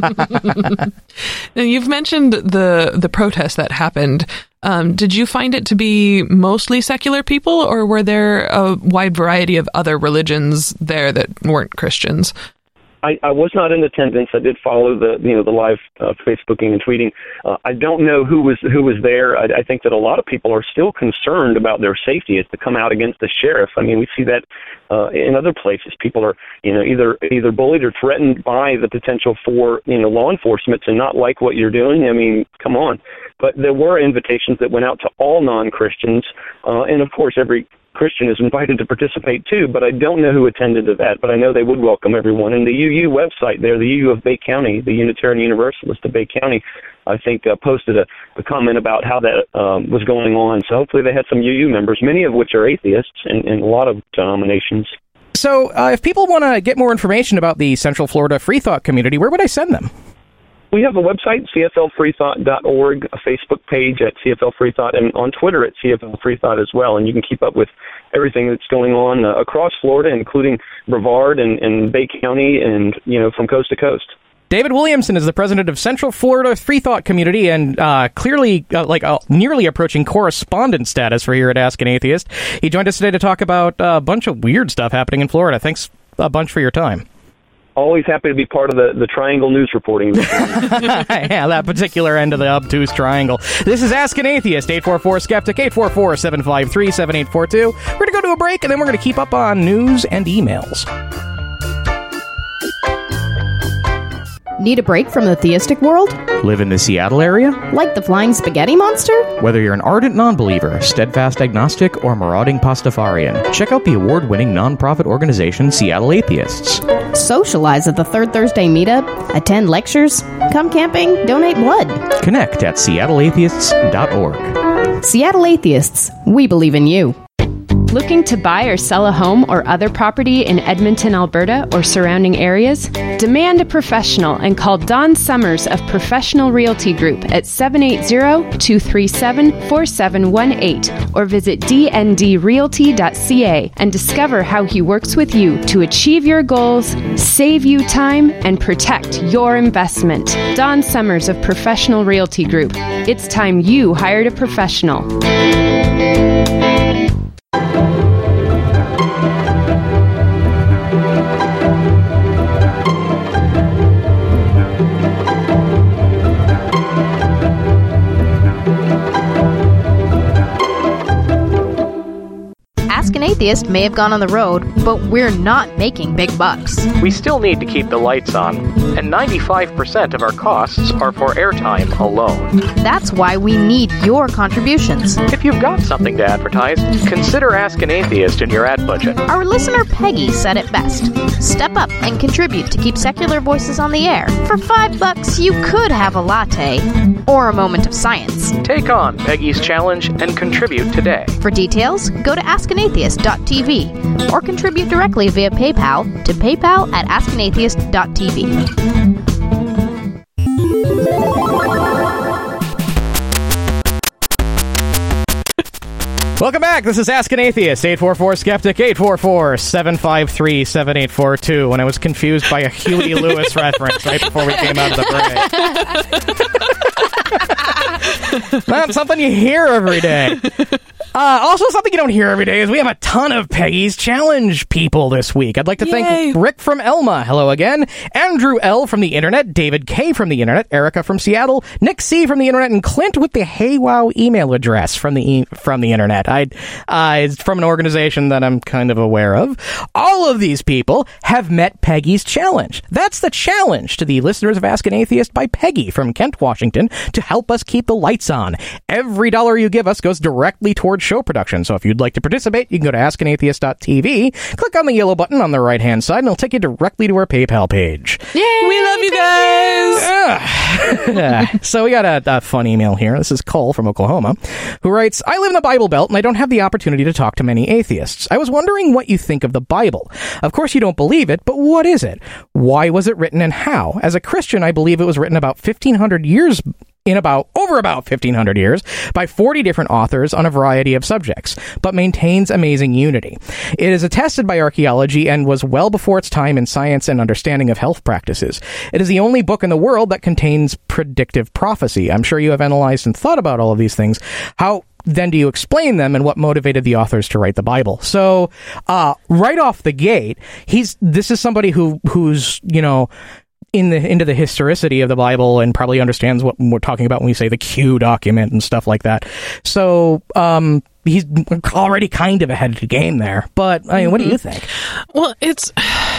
Now, you've mentioned the protest that happened. Did you find it to be mostly secular people, or were there a wide variety of other religions there that weren't Christians? I was not in attendance. I did follow the live Facebooking and tweeting. I don't know who was there. I think that a lot of people are still concerned about their safety as to come out against the sheriff. I mean, we see that in other places. People are either bullied or threatened by the potential for law enforcement to not like what you're doing. I mean, come on. But there were invitations that went out to all non-Christians, and of course every Christian is invited to participate too, but I don't know who attended to that, but I know they would welcome everyone. And the UU website there, the UU of Bay County, the Unitarian Universalist of Bay County, I think posted a comment about how that was going on. So hopefully they had some UU members, many of which are atheists in a lot of denominations. So if people want to get more information about the Central Florida Free Thought community, where would I send them? We have a website, cflfreethought.org, a Facebook page at CFL Free Thought, and on Twitter at CFL Free Thought as well. And you can keep up with everything that's going on across Florida, including Brevard and Bay County and, from coast to coast. David Williamson is the president of Central Florida Free Thought Community, and clearly nearly approaching correspondent status for here at Ask an Atheist. He joined us today to talk about a bunch of weird stuff happening in Florida. Thanks a bunch for your time. Always happy to be part of the Triangle News reporting. Yeah, that particular end of the obtuse triangle. This is Ask an Atheist, 844-SKEPTIC, 844-753-7842. We're going to go to a break, and then we're going to keep up on news and emails. Need a break from the theistic world? Live in the Seattle area? Like the flying spaghetti monster? Whether you're an ardent non-believer, steadfast agnostic, or marauding Pastafarian, check out the award-winning non-profit organization Seattle Atheists. Socialize at the Third Thursday meetup, attend lectures, come camping, donate blood. Connect at seattleatheists.org. Seattle Atheists, we believe in you. Looking to buy or sell a home or other property in Edmonton, Alberta, or surrounding areas? Demand a professional and call Don Summers of Professional Realty Group at 780-237-4718 or visit dndrealty.ca and discover how he works with you to achieve your goals, save you time, and protect your investment. Don Summers of Professional Realty Group. It's time you hired a professional. Ask an Atheist may have gone on the road, but we're not making big bucks. We still need to keep the lights on, and 95% of our costs are for airtime alone. That's why we need your contributions. If you've got something to advertise, consider Ask an Atheist in your ad budget. Our listener Peggy said it best. Step up and contribute to keep secular voices on the air. For $5, you could have a latte or a moment of science. Take on Peggy's challenge and contribute today. For details, go to askanatheist.tv or contribute directly via PayPal to paypal@askanatheist.tv. Welcome back. This is Ask an Atheist. 844-SKEPTIC, 844-753-7842. When I was confused by a Huey Lewis reference right before we came out of the break. Not something you hear every day. Also, something you don't hear every day is we have a ton of Peggy's Challenge people this week. I'd like to thank Rick from Elma. Hello again. Andrew L. from the Internet. David K. from the Internet. Erica from Seattle. Nick C. from the Internet. And Clint with the HeyWow email address from the Internet. It's from an organization that I'm kind of aware of. All of these people have met Peggy's Challenge. That's the challenge to the listeners of Ask an Atheist by Peggy from Kent, Washington, to help us keep the lights on. Every dollar you give us goes directly towards show production. So if you'd like to participate, you can go to askanatheist.tv, click on the yellow button on the right-hand side, and it'll take you directly to our PayPal page. Yay! We love you guys! So we got a fun email here. This is Cole from Oklahoma, who writes, I live in the Bible Belt, and I don't have the opportunity to talk to many atheists. I was wondering what you think of the Bible. Of course, you don't believe it, but what is it? Why was it written and how? As a Christian, I believe it was written about 1,500 years over about 1,500 years by 40 different authors on a variety of subjects, but maintains amazing unity. It is attested by archaeology and was well before its time in science and understanding of health practices. It is the only book in the world that contains predictive prophecy. I'm sure you have analyzed and thought about all of these things. How then do you explain them, and what motivated the authors to write the Bible? So, right off the gate, this is somebody who's, into the historicity of the Bible and probably understands what we're talking about when we say the Q document and stuff like that. So, he's already kind of ahead of the game there. But, I mean, what do you think? Well, it's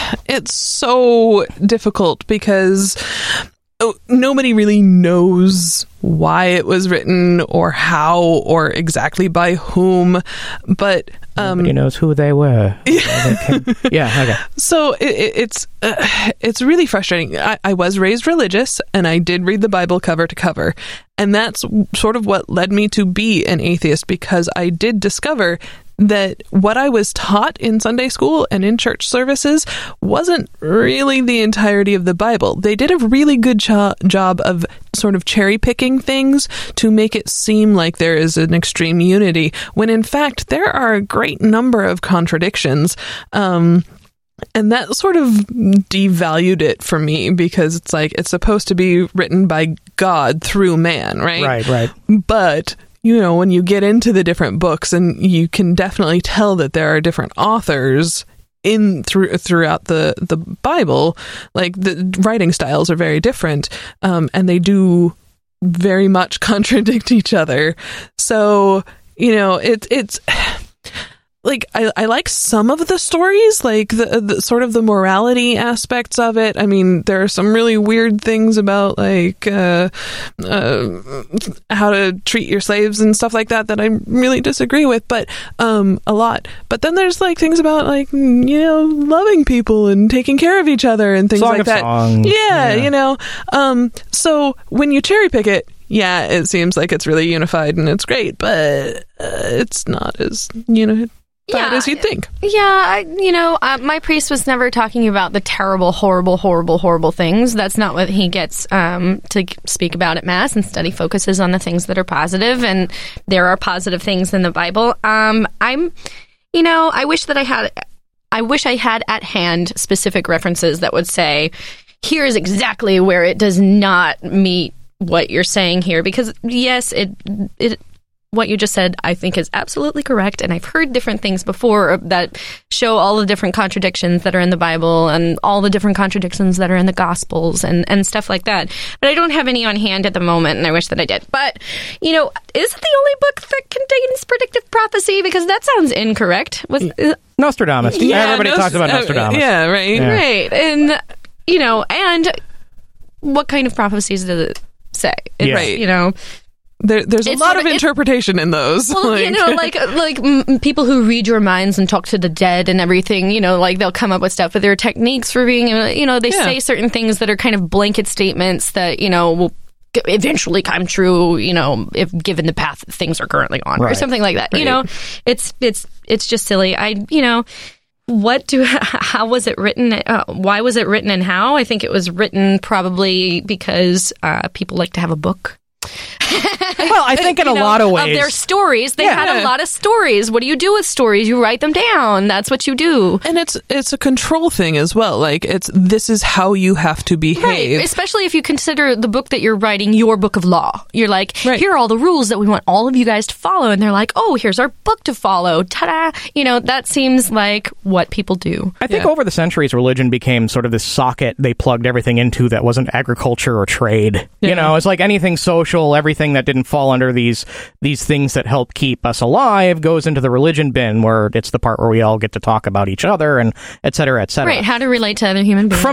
so difficult because nobody really knows why it was written or how or exactly by whom, but nobody knows who they were. Yeah, okay. So it's really frustrating. I was raised religious, and I did read the Bible cover to cover, and that's sort of what led me to be an atheist, because I did discover that what I was taught in Sunday school and in church services wasn't really the entirety of the Bible. They did a really good job of sort of cherry picking things to make it seem like there is an extreme unity, when in fact there are a great number of contradictions. And that sort of devalued it for me, because it's like, it's supposed to be written by God through man, right? Right. But when you get into the different books, and you can definitely tell that there are different authors throughout the Bible, like the writing styles are very different, and they do very much contradict each other. So, it's like I like some of the stories, like the sort of the morality aspects of it. I mean, there are some really weird things about like how to treat your slaves and stuff like that I really disagree with, but a lot. But then there's like things about like, you know, loving people and taking care of each other and things like that. Yeah, you know. So when you cherry pick it, yeah, it seems like it's really unified and it's great, but it's not as, you know, bad as you'd think. Yeah, my priest was never talking about the terrible, horrible things. That's not what he gets to speak about at Mass. Instead, he focuses on the things that are positive, and there are positive things in the Bible. I wish I had at hand specific references that would say, here's exactly where it does not meet what you're saying here, because yes, it what you just said, I think, is absolutely correct. And I've heard different things before that show all the different contradictions that are in the Bible and all the different contradictions that are in the Gospels and stuff like that. But I don't have any on hand at the moment, and I wish that I did. But, you know, is it the only book that contains predictive prophecy? Because that sounds incorrect. Nostradamus. Yeah, everybody talks about Nostradamus. Yeah, right. Yeah. Right. And, you know, and what kind of prophecies does it say? It's, right. You know... There's a lot of interpretation in those. Well, you know, like people who read your minds and talk to the dead and everything, you know, like they'll come up with stuff, but there are techniques for being, you know, they say certain things that are kind of blanket statements that, you know, will eventually come true, you know, if given the path that things are currently on, or something like that. Right. You know, it's just silly. How was it written? Why was it written and how? I think it was written probably because people like to have a book. Well, I think in a lot of ways. Of their stories. They had a lot of stories. What do you do with stories? You write them down. That's what you do. And it's a control thing as well. Like, this is how you have to behave. Right. Especially if you consider the book that you're writing your book of law. You're like, here are all the rules that we want all of you guys to follow. And they're like, oh, here's our book to follow. Ta-da! You know, that seems like what people do. I think over the centuries, religion became sort of this socket they plugged everything into that wasn't agriculture or trade. Yeah. You know, it's like anything social, everything that didn't fall under these things that help keep us alive goes into the religion bin, where it's the part where we all get to talk about each other and et cetera, et cetera. Right, how to relate to other human beings. From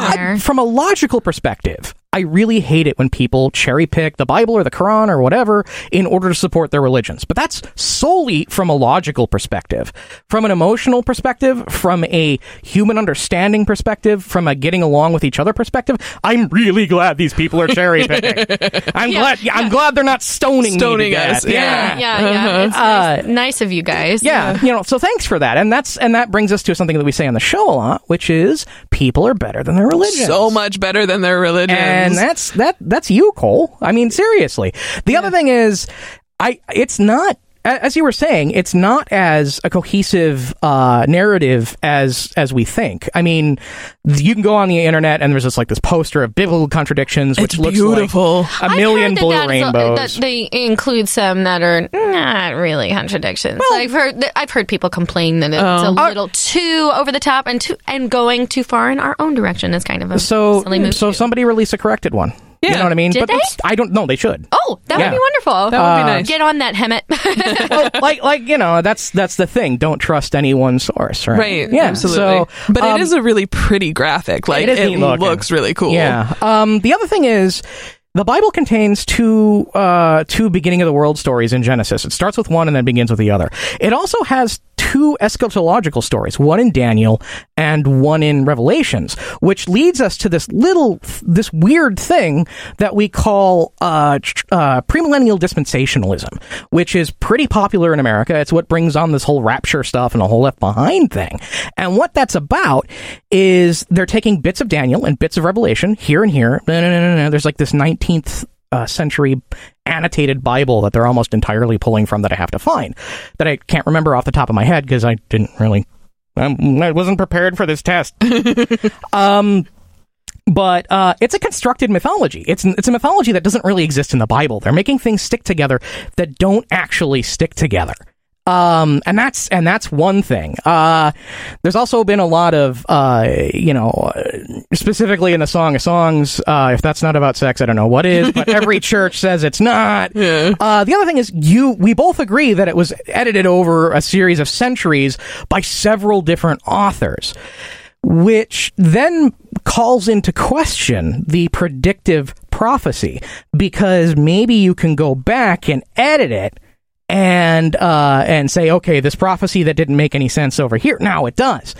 a logical perspective, I really hate it when people cherry pick the Bible or the Quran or whatever in order to support their religions. But that's solely from a logical perspective. From an emotional perspective, from a human understanding perspective, from a getting along with each other perspective, I'm really glad these people are cherry picking. I'm glad they're not stoning me to death. us. Yeah. It's nice of you guys. Yeah, you know, so thanks for that. And that brings us to something that we say on the show a lot, which is people are better than their religions. So much better than their religions. And that's you, Cole. I mean, seriously. The other thing is, it's not, as you were saying, it's not as a cohesive narrative as we think. I mean, you can go on the internet and there's this poster of biblical contradictions, which looks beautiful. Like a million blue rainbows. That they include some that are not really contradictions. Well, I've heard people complain that it's a little too over the top and going too far in our own direction is kind of a silly move. So somebody release a corrected one. Yeah. You know what I mean? Did they? I don't know. They should. Oh, that would be wonderful. That would be nice. Get on that, Hemet. Well, you know, that's the thing. Don't trust any one source, right? Right. Yeah, absolutely. But it is a really pretty graphic. Like, it looks really cool. Yeah. The other thing is, the Bible contains two beginning of the world stories in Genesis. It starts with one and then begins with the other. It also has two eschatological stories, one in Daniel and one in Revelations, which leads us to this weird thing that we call premillennial dispensationalism, which is pretty popular in America. It's what brings on this whole rapture stuff and the whole Left Behind thing. And what that's about is they're taking bits of Daniel and bits of Revelation here and here. There's like this 19th century annotated Bible that they're almost entirely pulling from that I have to find, that I can't remember off the top of my head because I wasn't prepared for this test. But it's a constructed mythology. It's a mythology that doesn't really exist in the Bible. They're making things stick together that don't actually stick together. And that's one thing. There's also been a lot of, specifically in the Song of Songs, if that's not about sex, I don't know what is, but every church says it's not. Yeah. The other thing is we both agree that it was edited over a series of centuries by several different authors, which then calls into question the predictive prophecy, because maybe you can go back and edit it and say, okay, this prophecy that didn't make any sense over here, now it does.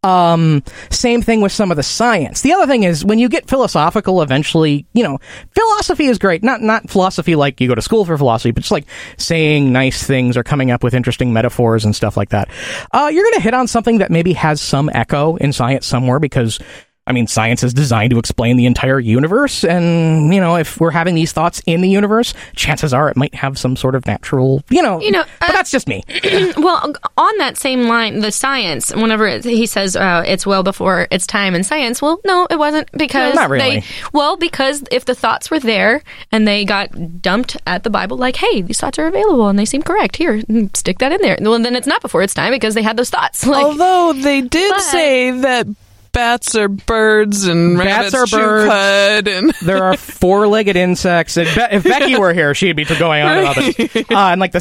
Same thing with some of the science. The other thing is, when you get philosophical, eventually, philosophy is great. Not philosophy like you go to school for philosophy, but just like saying nice things or coming up with interesting metaphors and stuff like that. You're going to hit on something that maybe has some echo in science somewhere, because science is designed to explain the entire universe, and, if we're having these thoughts in the universe, chances are it might have some sort of natural, but that's just me. Well, on that same line, the science, whenever he says it's well before its time in science, well, no, it wasn't, because not really. Because if the thoughts were there and they got dumped at the Bible, like, hey, these thoughts are available and they seem correct, here, stick that in there. Well, then it's not before its time, because they had those thoughts. Although they did say that bats are birds and rabbits are birds. Cud and there are four-legged insects. If Becky were here, she'd be going on about this. And like the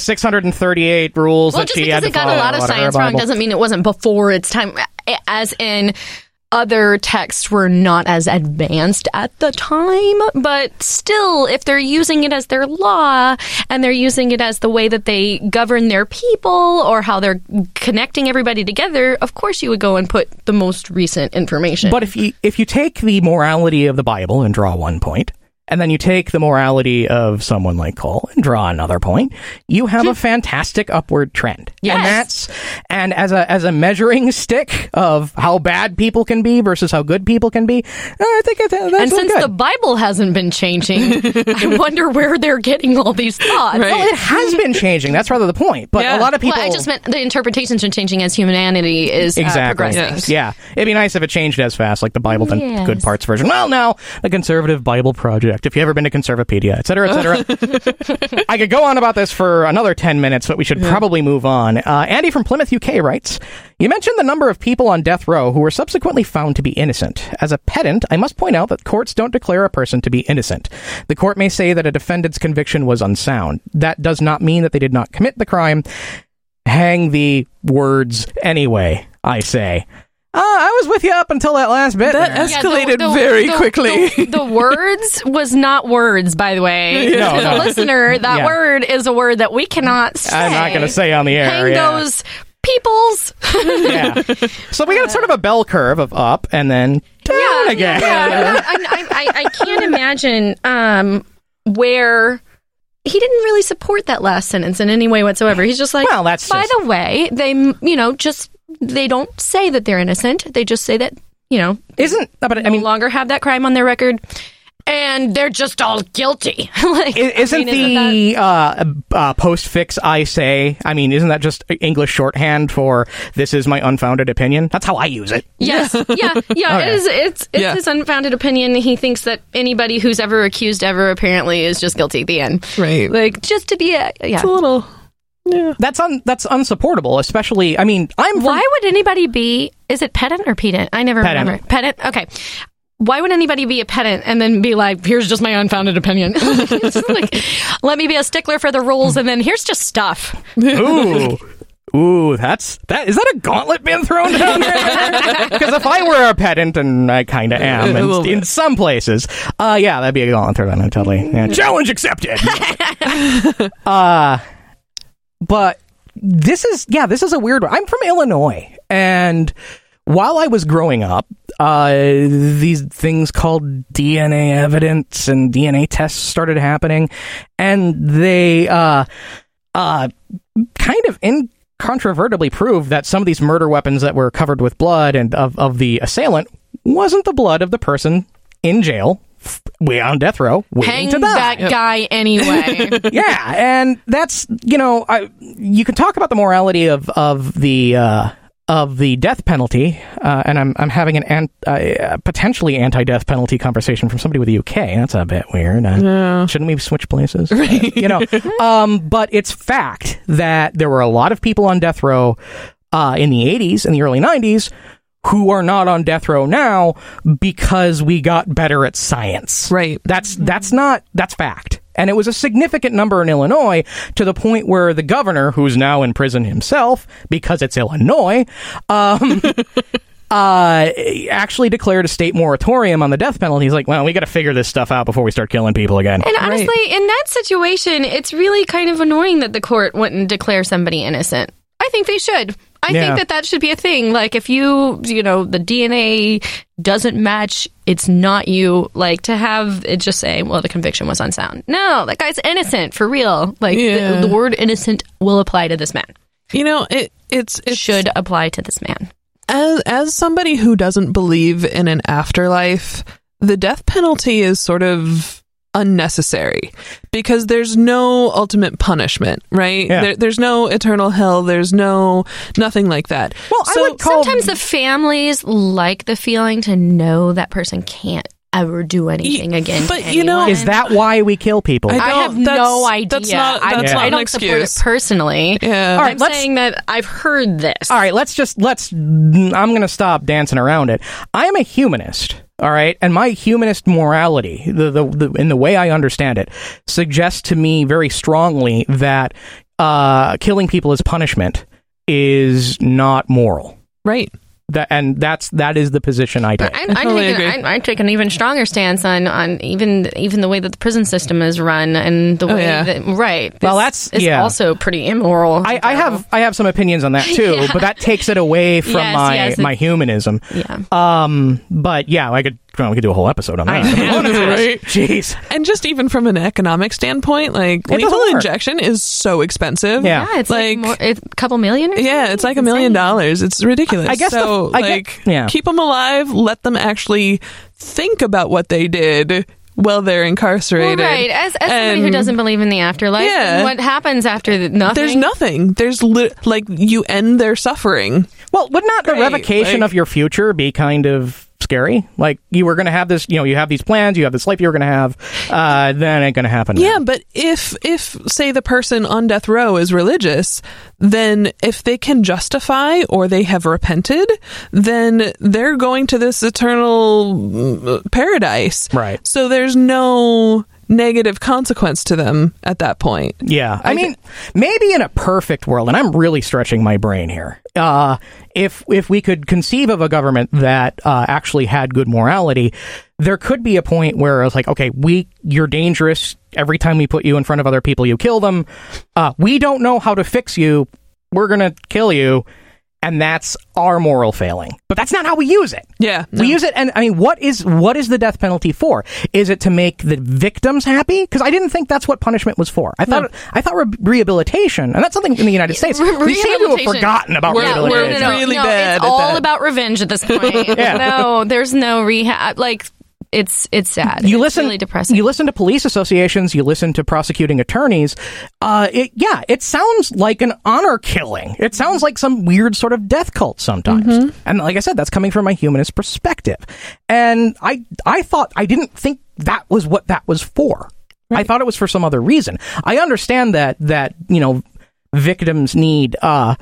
638 rules that she had to follow. Well, just because it got a lot of science wrong doesn't mean it wasn't before its time. As in, other texts were not as advanced at the time, but still, if they're using it as their law and they're using it as the way that they govern their people or how they're connecting everybody together, of course you would go and put the most recent information. But if you take the morality of the Bible and draw one point, and then you take the morality of someone like Cole and draw another point, you have a fantastic upward trend. Yes. And as a measuring stick of how bad people can be versus how good people can be, I think that's and since good. The Bible hasn't been changing, I wonder where they're getting all these thoughts. Right. Well, it has been changing. That's rather the point. But a lot of people... Well, I just meant the interpretations are changing as humanity is progressing. Yes. Yeah. It'd be nice if it changed as fast, like the Bible and Good Parts version. Well, now, the Conservative Bible Project. If you've ever been to Conservapedia, et cetera, et cetera. I could go on about this for another 10 minutes, but we should probably move on. Andy from Plymouth, UK writes, you mentioned the number of people on death row who were subsequently found to be innocent. As a pedant, I must point out that courts don't declare a person to be innocent. The court may say that a defendant's conviction was unsound. That does not mean that they did not commit the crime. Hang the words anyway, I say. I was with you up until that last bit. That escalated very quickly. The words was not words, by the way. No, to the listener, that word is a word that we cannot say. I'm not going to say on the air. Hang those peoples. So we got sort of a bell curve of up and then down again. Yeah. I can't imagine where... He didn't really support that last sentence in any way whatsoever. He's just like, well, that's by the way, they, they don't say that they're innocent. They just say that, no longer have that crime on their record. And they're just all guilty. Isn't postfix I say? Isn't that just English shorthand for this is my unfounded opinion? That's how I use it. Yes. Yeah. Okay. It's his unfounded opinion. He thinks that anybody who's ever accused ever apparently is just guilty at the end. Right. Just to be It's a little... Yeah. That's unsupportable, especially, why would anybody be... Is it pedant or pedant? I never remember. Pedant? Okay. Why would anybody be a pedant and then be like, here's just my unfounded opinion? Let me be a stickler for the rules, and then here's just stuff. Ooh, is that a gauntlet being thrown down there? Because if I were a pedant, and I kind of am in some places, that'd be a gauntlet thrown down, totally. Yeah, challenge accepted. But this is a weird one. I'm from Illinois, and while I was growing up, these things called DNA evidence and DNA tests started happening, and they kind of incontrovertibly proved that some of these murder weapons that were covered with blood and of the assailant wasn't the blood of the person in jail, way on death row, waiting to die. Hang that guy anyway. Yeah, and that's, you can talk about the morality of the of the death penalty, and I'm having an potentially anti-death penalty conversation from somebody with the UK. That's a bit weird. Shouldn't we switch places? But it's fact that there were a lot of people on death row in the 80s and the early 90s who are not on death row now because we got better at science. Right. That's fact. And it was a significant number in Illinois, to the point where the governor, who's now in prison himself because it's Illinois, actually declared a state moratorium on the death penalty. He's like, well, we got to figure this stuff out before we start killing people again. And honestly, in that situation, it's really kind of annoying that the court wouldn't declare somebody innocent. I think they should. I think that should be a thing. Like, if the DNA doesn't match, it's not you. Like, to have it just say, well, the conviction was unsound. No, that guy's innocent, for real. Like, the word innocent will apply to this man. It should apply to this man. As somebody who doesn't believe in an afterlife, the death penalty is sort of unnecessary because there's no ultimate punishment, right? There's no eternal hell. There's nothing like that. Well, sometimes the families like the feeling to know that person can't ever do anything again. But is that why we kill people? I have no idea. That's not I an don't excuse. support it personally. Yeah. All right, I'm saying that I've heard this. All right, I'm going to stop dancing around it. I'm a humanist. All right, and my humanist morality, the in the way I understand it, suggests to me very strongly that killing people as punishment is not moral. Right. That is the position I take. I take an even stronger stance on even the way that the prison system is run and the way that Well, that's also pretty immoral. I have some opinions on that too, but that takes it away from my humanism. Yeah. But yeah, we could do a whole episode on that. Right? Jeez. And just even from an economic standpoint, like, lethal injection is so expensive. Yeah, it's like a couple million. It's like $1 million. It's ridiculous. I guess so. Keep them alive. Let them actually think about what they did while they're incarcerated. Well, right. As somebody who doesn't believe in the afterlife, what happens after nothing? There's nothing. There's you end their suffering. Well, would not the revocation of your future be kind of scary? Like, you were going to have this, you have these plans, you have this life you were going to have, then it ain't going to happen now. Yeah, but if say the person on death row is religious, then if they can justify or they have repented, then they're going to this eternal paradise. Right. So there's no negative consequence to them at that point. Yeah. I mean, maybe in a perfect world, and I'm really stretching my brain here, if we could conceive of a government that actually had good morality, there could be a point where it's like, okay, you're dangerous. Every time we put you in front of other people, you kill them. We don't know how to fix you. We're going to kill you. And that's our moral failing. But that's not how we use it. Yeah. We use it, and I mean, what is the death penalty for? Is it to make the victims happy? Because I didn't think that's what punishment was for. I thought rehabilitation, and that's something in the United States. We seem to have forgotten about rehabilitation. We're really bad it's at all that. about revenge at this point. No, there's no rehab. Like, it's sad. It's really depressing. You listen to police associations, you listen to prosecuting attorneys. It sounds like an honor killing. It sounds like some weird sort of death cult sometimes. Mm-hmm. And like I said, that's coming from my humanist perspective. And I didn't think that was what that was for. Right. I thought it was for some other reason. I understand that victims need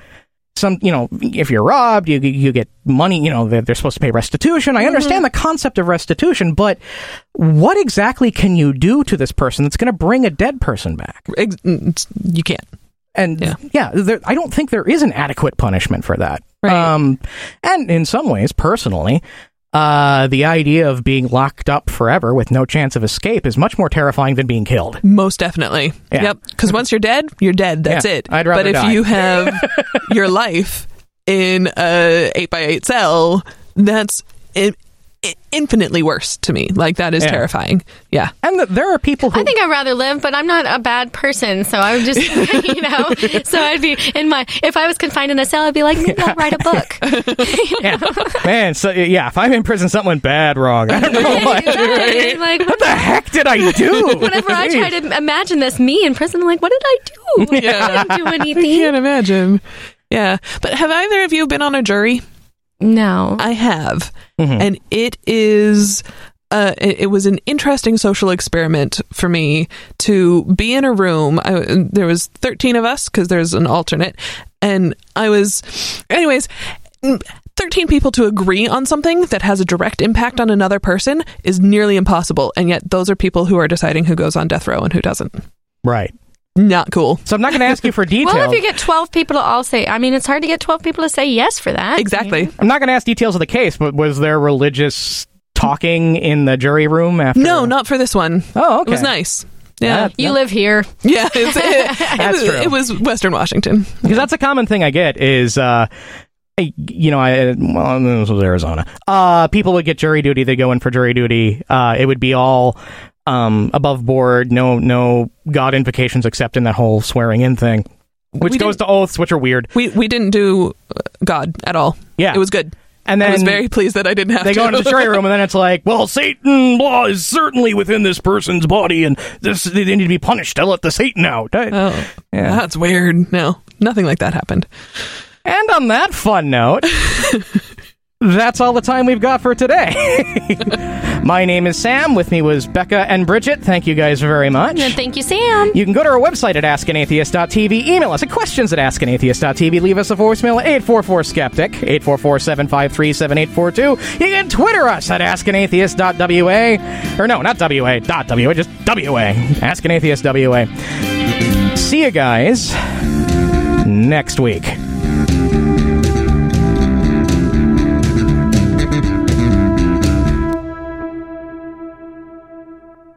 if you're robbed, you get money, they're supposed to pay restitution. I understand the concept of restitution, but what exactly can you do to this person that's going to bring a dead person back? You can't. And I don't think there is an adequate punishment for that. Right. And in some ways, personally, the idea of being locked up forever with no chance of escape is much more terrifying than being killed. Most definitely. Yeah. Yep. Because once you're dead, you're dead. That's it. I'd rather die. But if you have your life in a 8x8 cell, that's infinitely worse to me. Like, that is terrifying. Yeah. And there are people who... I think I'd rather live, but I'm not a bad person, so I would just, so I'd be if I was confined in a cell, I'd be like, maybe I'll write a book. Man, so if I'm in prison, something went bad wrong. I don't know what. Right? Like, what the heck did I do? Whenever I try to imagine me in prison, I'm like, what did I do? I didn't do anything. I can't imagine. Yeah. But have either of you been on a jury? No. I have. Mm-hmm. And it is... it was an interesting social experiment for me to be in a room. There was 13 of us because there's an alternate. And anyways, 13 people to agree on something that has a direct impact on another person is nearly impossible. And yet those are people who are deciding who goes on death row and who doesn't. Right. Not cool. So I'm not going to ask you for details. Well, if you get 12 people to all say, it's hard to get 12 people to say yes for that. Exactly. Yeah. I'm not going to ask details of the case, but was there religious talking in the jury room after? No, not for this one. Oh, okay. It was nice. Yeah. You live here. Yeah. That's true. It was Western Washington. Because that's a common thing I get is, this was Arizona. People would get jury duty. They go in for jury duty. It would be all above board. No God invocations except in that whole swearing in thing, which goes to oaths, which are weird. We didn't do God at all. Yeah. It was good. And then I was very pleased that I didn't have to. They go into the jury room, and then it's like, well, Satan is certainly within this person's body, and they need to be punished. I'll let the Satan out. Yeah. That's weird. No, nothing like that happened. And on that fun note, that's all the time we've got for today. My name is Sam. With me was Becca and Bridget. Thank you guys very much. And thank you, Sam. You can go to our website at askanatheist.tv, email us at questions@askanatheist.tv, leave us a voicemail at 844-SKEPTIC, 844-753-7842. You can Twitter us at askanatheist.wa, or no, not WA, .wa, just WA, askanatheist.wa. See you guys next week.